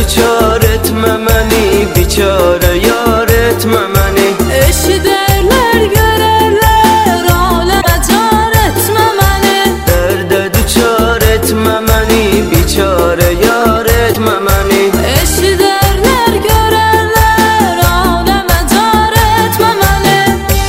düçar etme məni, biçare yar etme məni. Eşiderler görerler aleme car etme məni. Dərdə düçar etme məni, biçare yar etme məni. Eşiderler görerler aleme car etme məni.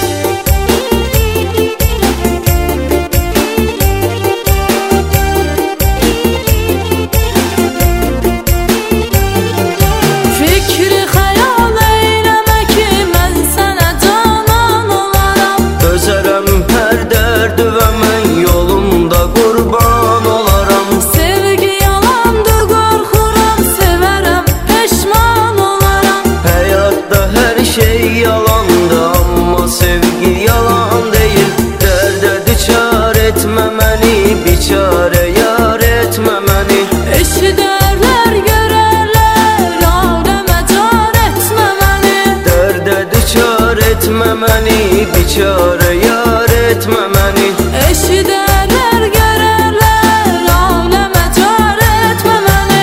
Fikri hayal eyleme ki ben sana canan olaram. Dözərəm hər dərdi və mən yolunda qurban olaram. Sevgi yalandı qorxuram, severem peşman olaram. Həyatda hər şey yalandı, amma sevgi yalan deyil. Dərdə düçar etmə məni, biçare yar etmə məni. Eşiderler görerler aleme car etme məni. Dərdə düçar etmə məni, biçare yar etmə məni. Eşiderler görerler aleme car etme məni.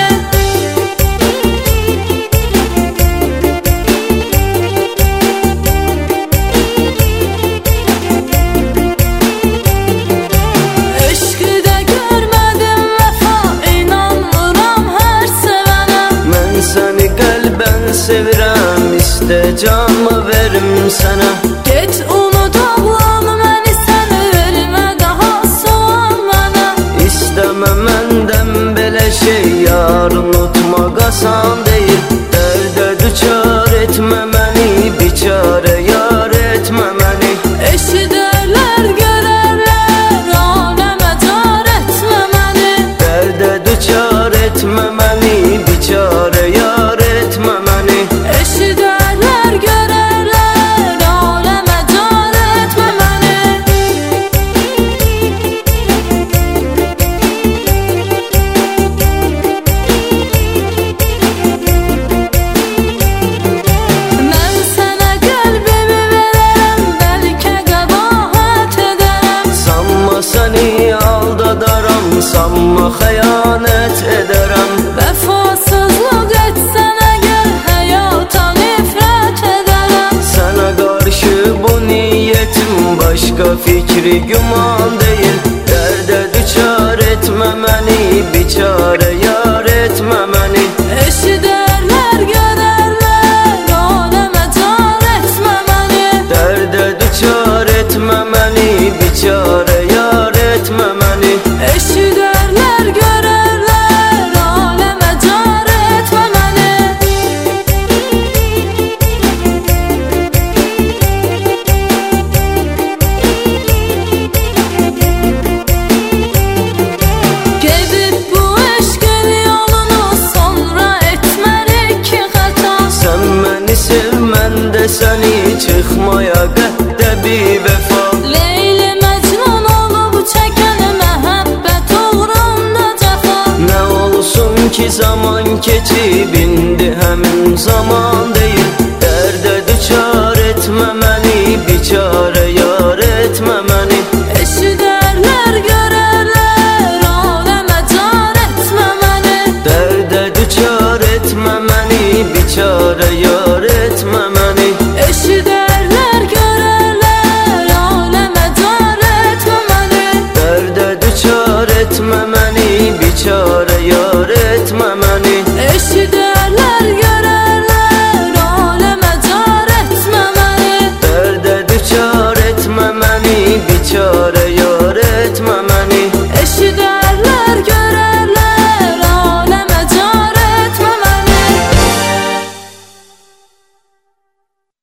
Eşqi de görmedim vefa, inanmıram her sevene. Mən səni qəlbən sevirəm, istə canımı verim sənə. Get unut oğlan məni, sən vermə daha soğan mənə. İstəmə məndən belə şey, yar unutmaq asan deyil. Dərdə düçar etmə məni, biçare yar etmə məni. Eşiderler görerler aleme car etme məni. Dərdə düçar etmə məni, biçare yar etmə məni. Eşiderler görerler aleme car etme məni. Mən sənə qəlbimi verərəm, bəlkə qəbahət edərəm. Sanma səni aldadaram, sanma xəyanət edərəm. Vəfasızlıq etsən əgər, həyata nifrət edərəm. Sənə qarşı bu niyyətim, başqa fikri güman deyil. Dərdə düçar etmə məni, biçare yar etmə məni. Eşiderler görerler aleme car etme məni. Dərdə düçar etmə məni, biçare yar etmə məni. Eşiderler görerler aleme car etme məni. Gedib bu eşqin yolunu sonra etmərik ki xəta. Sən məni sev, mən də səni, çıxmaya qəddə bir vəfa. Leyli Məcnun olub çəkən məhəbbət uğrunda cəfa. Nə olsun ki zaman keçib, indi həmin zaman deyil. Dərdə düçar etmə məni, biçare yar etmə məni. Eşiderler görerler aleme car etme məni. Dərdə düçar etmə məni, biçare yar etmə məni. Eşiderler görerler aleme car etme məni. Dərdə düçar etmə məni, biçare yar etmə məni. Eşiderler görerler aleme car etme məni. Dərdə düçar etmə məni, biçare